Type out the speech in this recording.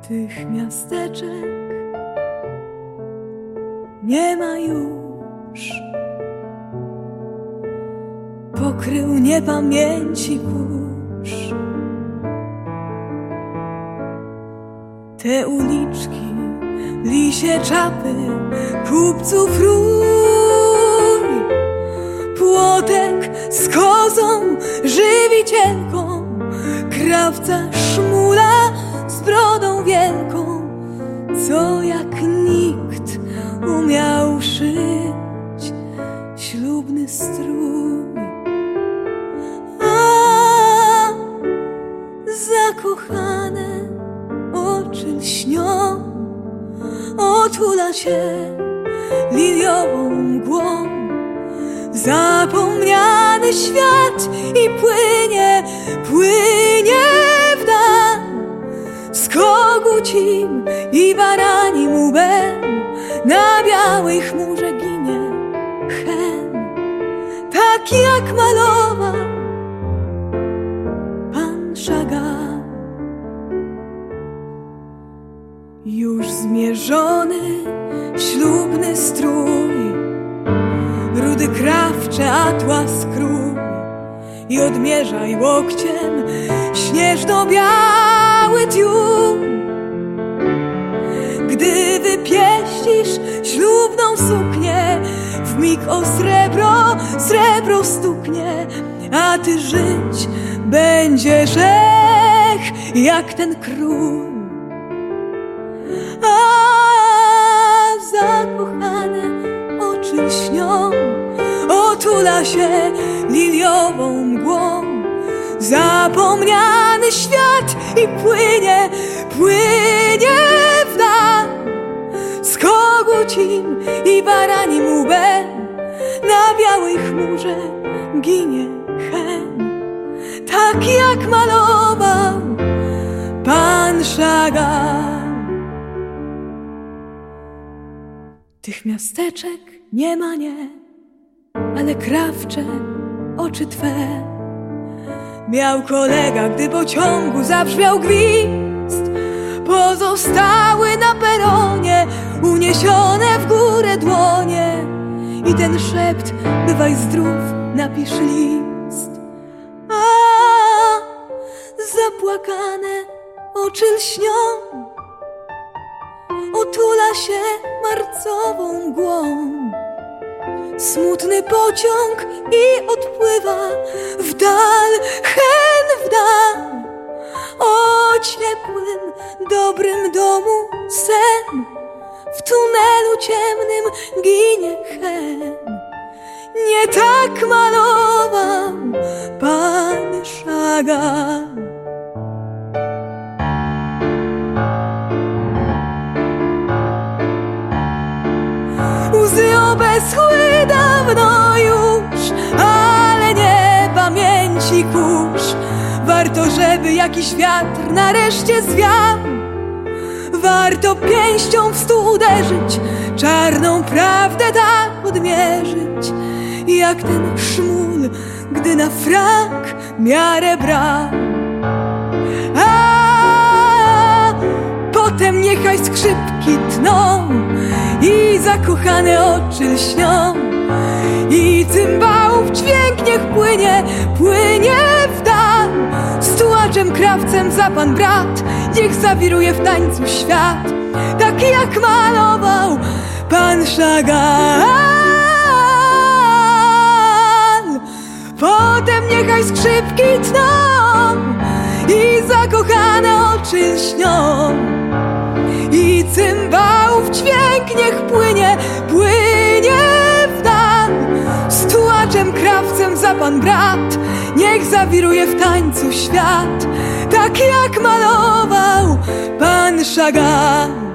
Tych miasteczek nie ma już, pokrył niepamięci kurz. Te uliczki, lisie czapy, kupców rój, płotek z kozą, żywicielką, krawca szmula z brodą wielką, co jak nikt umiał szyć ślubny strój. A zakochane oczy lśnią, otula się liliową mgłą. Zapomniany świat i płynie, płynie w dal. Z kogucim i baranim łbem na białej chmurze ginie hen, tak jak malował pan Chagall. Już zmierzony ślubny strój, rudy krawcze atłas krój, i odmierzaj łokciem śnieżno-biały tiun. Gdy wypieścisz ślubną suknię, wmig o srebro stuknie, a ty żyć będziesz jak ten król. A zakochane oczy lśnią, otula się liliową mgłą. Zapomniany świat i płynie, płynie w dal. Z kogucim i baranim łbem na białej chmurze ginie hen, tak jak malował pan Chagall. Tych miasteczek nie ma, nie, ale krawcze oczy twe. Miał kolega, gdy pociągu zabrzmiał gwizd, pozostały na peronie uniesione w górę dłonie. I ten szept: bywaj zdrów, napisz list. A zapłakane oczy lśnią, otula się marcową mgłą. Smutny pociąg i odpływa w dal, hen w dal. O ciepłym, dobrym domu sen, w tunelu ciemnym ginie hen. Nie tak malował pan Chagall. Łzy obeschły dawno już, ale nie pamięci kurz. Warto, żeby jakiś wiatr nareszcie zwiał. Warto pięścią w stół uderzyć, czarną prawdę tak odmierzyć, jak ten szmul, gdy na frak miarę brał. A potem niechaj skrzypki tną i zakochane oczy lśnią, i cymbałów dźwięk niech płynie, płynie w dal. Z tułaczem, krawcem za pan brat, niech zawiruje w tańcu świat, tak jak malował pan Chagall. Potem niechaj skrzypki tną i zakochane oczy lśnią, i cymbałów dźwięk niech płynie, płynie w dal. Z tułaczem, krawcem za pan brat, niech zawiruje w tańcu świat, tak jak malował pan Chagall.